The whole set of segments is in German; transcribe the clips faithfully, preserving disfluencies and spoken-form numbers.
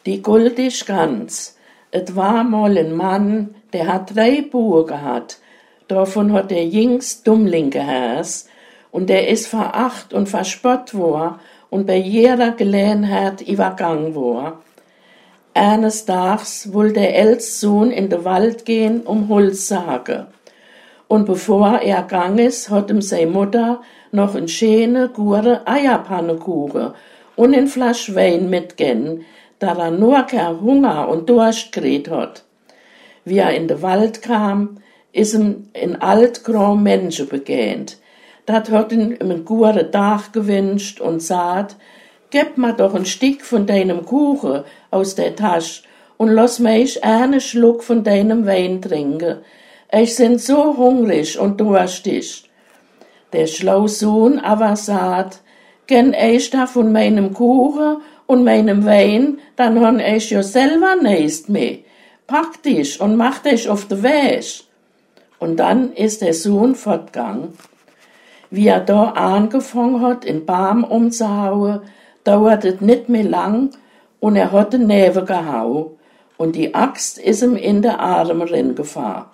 Die guldig Gans. Et war mal ein Mann, der hat drei Buben gehabt. Davon hat der jüngst Dummling geheißen. Und der ist veracht und verspott worden und bei jeder Gelegenheit übergangen worden. Eines Tages wollte der älteste Sohn in den Wald gehen, um Holz zu hacken. Und bevor er gegangen ist, hat ihm seine Mutter noch eine schöne, gute Eierpannekuchen und ein Flasch Wein mitgegeben, da er nur kein Hunger und Durst gekriegt hat. Wie er in den Wald kam, ist ihm ein altgrau Mensch begegnet. Dat hat ihm einen guten Tag gewünscht und sagt, gib mir doch ein Stück von deinem Kuchen aus der Tasche und lass mich einen Schluck von deinem Wein trinken. Ich bin so hungrig und durstig. Der schlaue Sohn aber sagt, gern ich da von meinem Kuchen und meinem Wein, dann han ich ja selber nicht mehr. Pack dich und mach dich auf den Weg. Und dann ist der Sohn fortgegangen. Wie er da angefangen hat, in Baum umzuhauen, dauert es nicht mehr lang und er hat den Neve gehauen und die Axt ist ihm in den Arm reingefahren.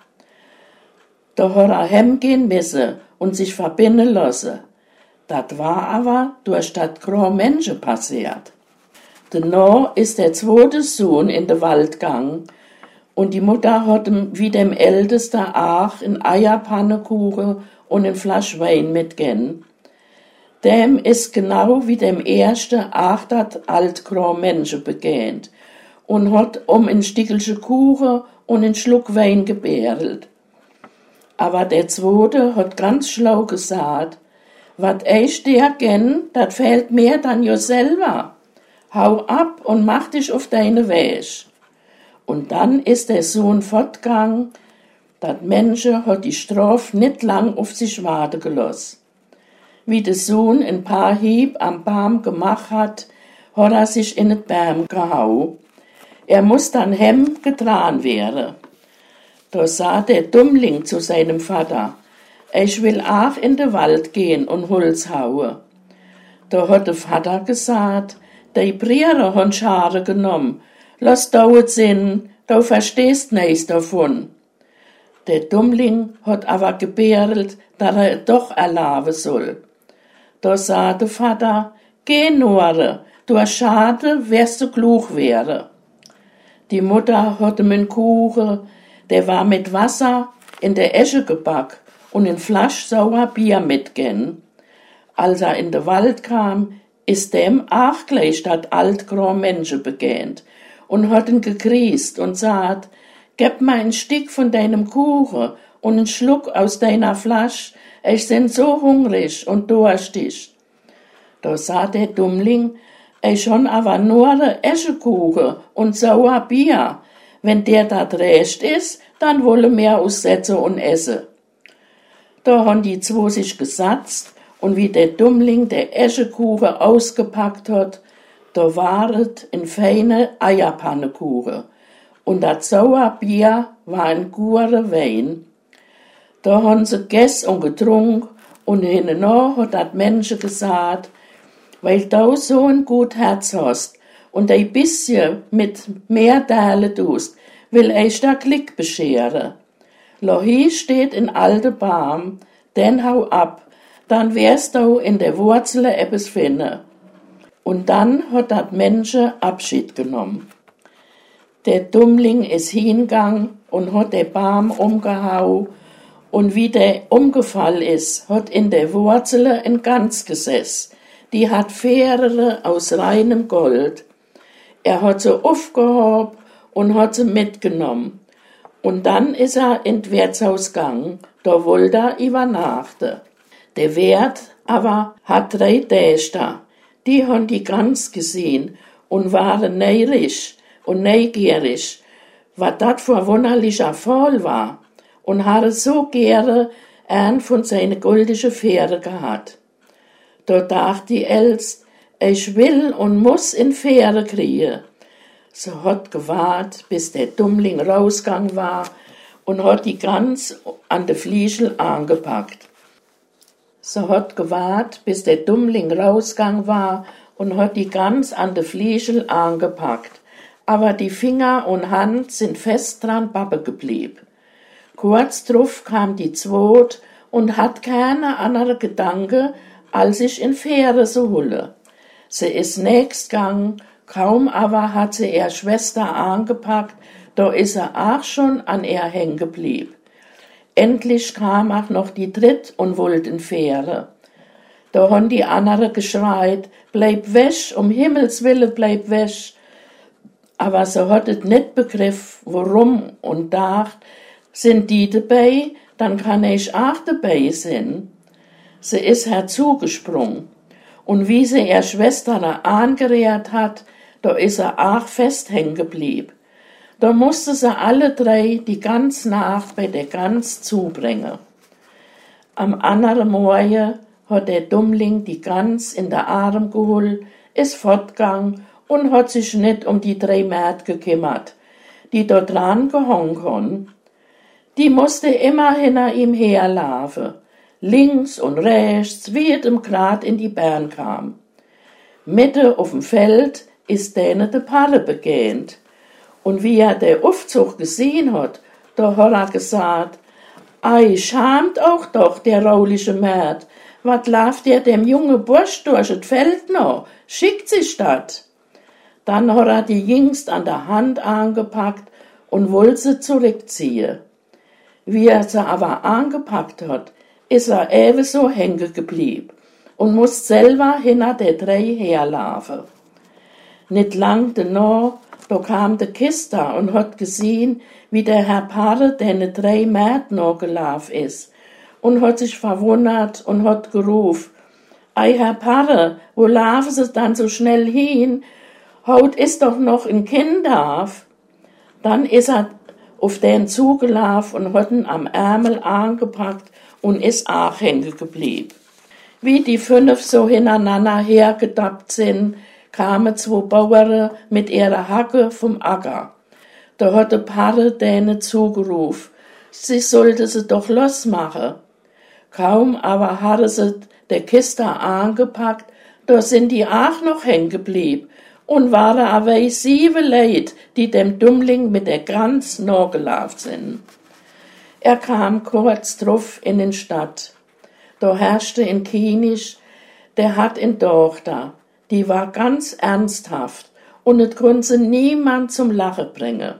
Da hat er heimgehen müssen und sich verbinden lassen. Das war aber durch das graue Menschen passiert. Danach ist der zweite Sohn in den Wald gegangen und die Mutter hat ihm wie dem Ältesten auch in Eierpannekuchen und ein Flasch Wein mitgegeben. Dem ist genau wie dem ersten auch das altgraue Menschen begegnet und hat um ein Stückchen Kuchen und einen Schluck Wein gebärelt. Aber der zweite hat ganz schlau gesagt, wat ich dir gern, dat fehlt mir dann jo selber. Hau ab und mach dich auf deine Weg. Und dann ist der Sohn fortgegangen. Dat Menschen hat die Strafe nicht lang auf sich warten gelassen. Wie der Sohn ein paar Hieb am Baum gemacht hat, hat er sich in den Baum gehauen. Er muss dann heim getragen werden. Da sah der Dummling zu seinem Vater, ich will auch in den Wald gehen und Holz hauen. Da hat der Vater gesagt, die Priere haben Schare genommen, lass dauert sinn, du verstehst nichts davon. Der Dummling hat aber gebärelt, dass er doch erlauben soll. Da sah der Vater, geh nur, du schade, wärst du klug wäre. Die Mutter hatte mir einen Kuchen, der war mit Wasser in der Esche gebacken und ein Flasch sauer Bier mitgegeben. Als er in den Wald kam, ist dem auch gleich das altgraue Menschen begegnet und hat ihn gegrüßt und sagt, gib mir ein Stück von deinem Kuchen und einen Schluck aus deiner Flasche, ich bin so hungrig und durstig. Da sagt der Dummling, ich schon aber nur Eschekuchen und sauer Bier. Wenn der dat recht ist, dann wolle mehr aussetzen und essen. Da haben die zwei sich gesatzt und wie der Dummling der Eschekuchen ausgepackt hat, da waret ein feine Eierpannekuchen und das Sauerbier war ein guter Wein. Da haben sie gegessen und getrunken und hintenach hat das Menschen gesagt, weil du so ein gut Herz hast und ein bisschen mit mehr Teile tust, will ich da Glück bescheren. Lo hier steht in alte Baum, den hau ab, dann wirst du in der Wurzel etwas finden. Und dann hat das Menschen Abschied genommen. Der Dummling ist hingegangen und hat den Baum umgehauen und wie der umgefallen ist, hat in der Wurzel ein Gans gesessen. Die hat Fähre aus reinem Gold. Er hat sie aufgehoben und hat sie mitgenommen. Und dann ist er in das Wirtshaus gegangen, da wollte er übernachten. Der Wirt aber hat drei Töchter, die haben die Gans gesehen und waren neidisch und neugierig, was das für ein wunderlicher Fall war, und haben so gerne einen von seinen goldischen Pferden gehabt. Da dachte die Elst, ich will und muss in Pferde kriegen. Sie hat gewartet, bis der Dummling rausgegangen war und hat die Gans an de Fliegel angepackt. Sie hat gewartet, bis der Dummling rausgegangen war und hat die Gans an de Fliegel angepackt. aber die Finger und Hand sind fest dran babbe geblieben. Kurz drauf kam die Zwot und hat keine andere Gedanke, als sich in Fähre zu hulle. Sie ist nächst gang, kaum aber hat sie ihr Schwester angepackt, da is er auch schon an ihr hängen geblieben. Endlich kam auch noch die Dritt und wollt in Fähre. Da hon die andere geschreit, bleib wäsch, um Himmels Willen bleib wäsch. Aber sie hat et net begriff, worum und dacht, sind die dabei, dann kann ich auch dabei sein. Sie ist herzugesprungen. Und wie sie ihr Schwester angerührt hat, da is er auch fest hängen geblieben. Da musste sie alle drei die ganz Nacht bei der Gans zubringen. Am anderen Morgen hat der Dummling die Gans in der Arm geholt, ist fortgegangen und hat sich nicht um die drei Mäd gekümmert, die dort dran gehangen haben. Die musste immer hinter ihm herlaufen, links und rechts, wie es ihm grad in die Bern kam. Mitte auf dem Feld ist denen de Palle begehnt. Und wie er der Aufzug gesehen hat, da hat er gesagt, ei, schamt auch doch, der rauliche Mäd, wat lauft der dem jungen Bursch durch das Feld noch, schickt sich dat. Dann hat er die Jüngst an der Hand angepackt und wollte sie zurückziehen. Wie er sie aber angepackt hat, ist er ebenso hängen geblieben und muss selber hinter der drei herlaufen. Nicht lang danach, da kam der Kister und hat gesehen, wie der Herr Parre den drei Mäd noch gelaufen ist und hat sich verwundert und hat gerufen, ei Herr Parre, wo laufen Sie dann so schnell hin? Haut ist doch noch ein Kind darf. Dann ist er auf den zugelaufen und hat ihn am Ärmel angepackt und ist auch hängen geblieben. Wie die fünf so hintereinander hergedappt sind, kamen zwei Bauern mit ihrer Hacke vom Acker. Da hat der Parre denen zugerufen, sie sollte sie doch losmachen. Kaum aber hatte sie der Kiste angepackt, da sind die auch noch hängen geblieben und waren aber sieben Leute, die dem Dummling mit der Gans nachgelaufen sind. Er kam kurz drauf in den Stadt. Da herrschte in Kienisch, der hat in Tochter. Die war ganz ernsthaft und es konnte niemand zum Lachen bringen.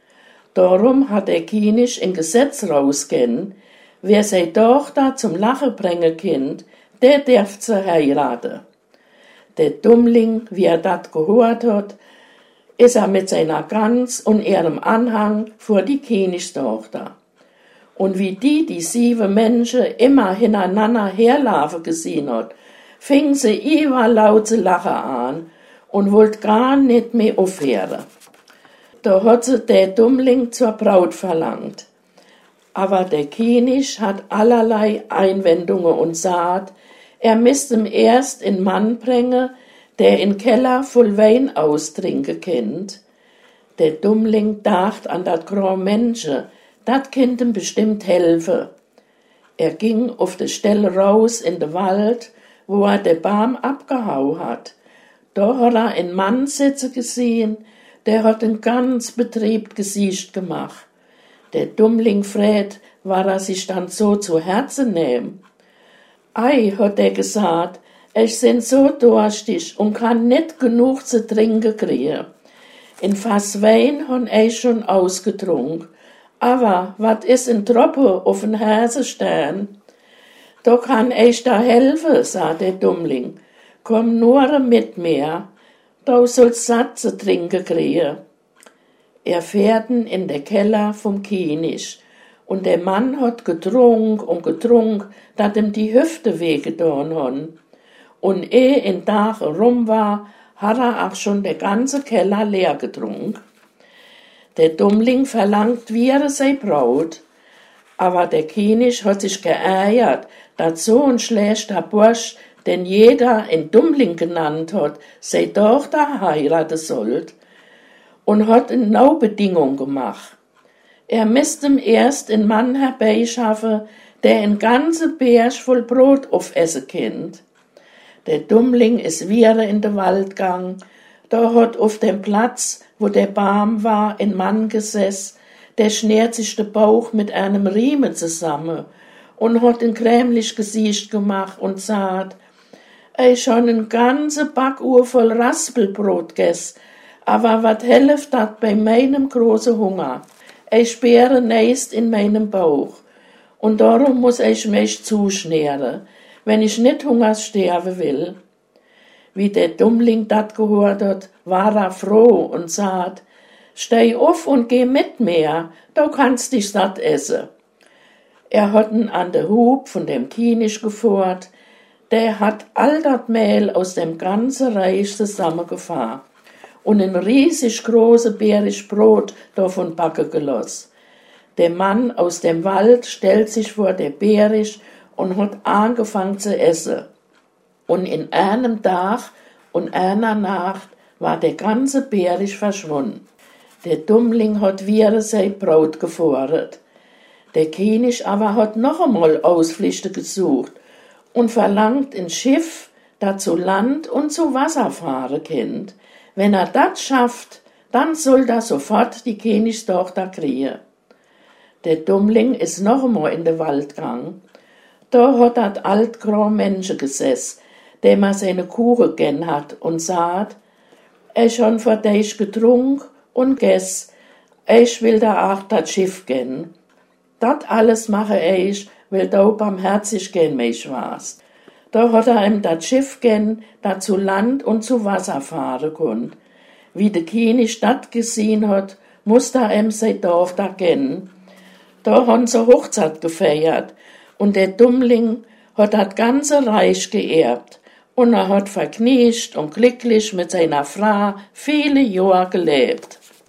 Darum hat der Kienisch ein Gesetz rausgehen, wer seine Tochter zum Lachen bringen kann, der darf sie heiraten. Der Dummling, wie er dat gehört hat, ist er mit seiner Gans und ihrem Anhang vor die Kienischtochter. Und wie die die sieben Menschen immer hintereinander herlaufen gesehen hat, fing sie immer laut zu lachen an und wollte gar nicht mehr aufhören. Da hat sie der Dummling zur Braut verlangt. Aber der König hat allerlei Einwendungen und sagt, er müsste ihm erst in Mann bringen, der in Keller voll Wein austrinken kennt. Der Dummling dacht an dat gro Menschen, dat kennt ihm bestimmt helfen. Er ging auf de Stelle raus in de Wald, wo er der Baum abgehauen hat. Da hat er einen Mann sitzen gesehen, der hat ein ganz betriebt Gesicht gemacht. Der Dummling fragt, war er sich dann so zu Herzen nehmen. Ei, hat er gesagt, ich bin so durstig und kann nicht genug zu trinken kriegen. In Fass Wein han ich schon ausgetrunken. Aber wat is ein Tropfen auf den Häsestern? Da kann ich da helfen, sagt der Dummling. Komm nur mit mir, da sollst satt zu trinken kriegen. Er fährten in der Keller vom König, und der Mann hat getrunken und getrunken, dat ihm die Hüfte wehgetan han. Und ehe in Tag rum war, hat er auch schon der ganze Keller leer getrunken. Der Dummling verlangt wieder sei Braut, aber der König hat sich geärgert, dat so ein schlechter Bursch, den jeder in Dummling genannt hat, sei Tochter heiraten sollt, und hat eine Neubedingung gemacht. Er müsste ihm erst einen Mann herbeischaffen, der ein ganze Bärsch voll Brot aufessen kennt. Der Dummling ist wieder in den Wald gegangen, Da hat auf dem Platz, wo der Baum war, ein Mann gesessen, der schnärt sich den Bauch mit einem Riemen zusammen und hat ein grämlich Gesicht gemacht und sagt, ich hab eine ganze Backuhr voll Raspelbrot gegessen, aber wat helft dat bei meinem großen Hunger? Ich sperre nächst in meinem Bauch und darum muss ich mich zuschnären, wenn ich nicht Hungers sterben will. Wie der Dummling dat gehört hat, war er froh und sagt, steh auf und geh mit mir, du kannst dich satt essen. Er hat ihn an der Hub von dem Kinisch geführt, der hat all dat Mehl aus dem ganzen Reich zusammengefahren und ein riesig großes bärisch Brot davon backen gelassen. Der Mann aus dem Wald stellt sich vor der Bärisch und hat angefangen zu essen. Und in einem Tag und einer Nacht war der ganze Bärisch verschwunden. Der Dummling hat wieder sein Brot gefordert. Der König aber hat noch einmal Ausflüchte gesucht und verlangt ein Schiff, das zu Land und zu Wasser fahren kann. Wenn er das schafft, dann soll er sofort die Königstochter kriegen. Der Dummling ist noch einmal in den Wald gegangen. Da hat das alt grau Menschen gesessen, dem er seine Kuchen gern hat und sagt, ich hab vor dich getrunken und gess, ich will da auch das Schiff gehen. Dat alles mache ich, weil du barmherzig gern mich warst. Da hat er ihm das Schiff gern, das zu Land und zu Wasser fahren konnt. Wie der König dat gesehen hat, musste er ihm sein Dorf da gehen. Da haben sie Hochzeit gefeiert und der Dummling hat das ganze Reich geerbt und er hat verknirscht und glücklich mit seiner Frau viele Jahre gelebt.